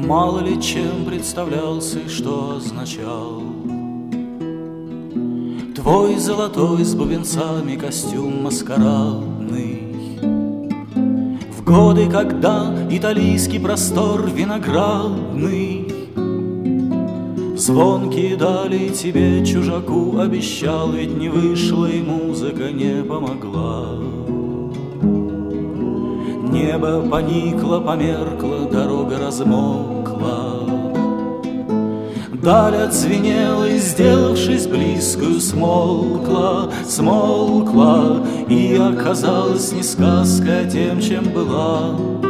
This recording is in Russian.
Мало ли чем представлялся и что означал твой золотой с бубенцами костюм маскарадный. В годы, когда италийский простор виноградный звонкие дали тебе, чужаку, обещал, ведь не вышло и музыка не помогла. Небо поникло, померкло, дорога размокла. Даль отзвенела и, сделавшись близкою, смолкла, смолкла, и оказалась не сказка, а тем, чем была.